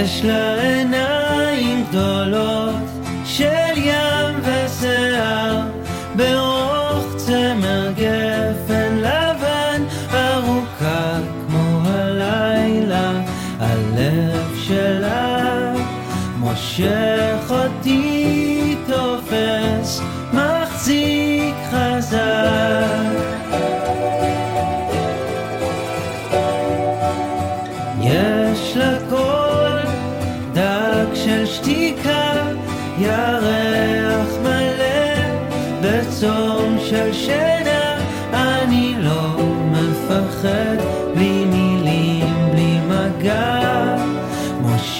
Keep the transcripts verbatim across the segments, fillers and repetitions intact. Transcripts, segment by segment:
יש לה עיניים גדולות של ים ושיער, באורך צמר גפן לבן, ארוכה כמו הלילה. הלב שלה מושך אותי, תופס, מחזיק חזק. יש לה קול דק של שתיקה, ירח מלא בצום של שינה. אני לא מפחד, בלי מילים, בלי מגע,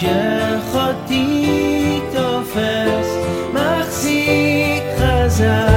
מושך אותי, תופס, מחזיק חזק.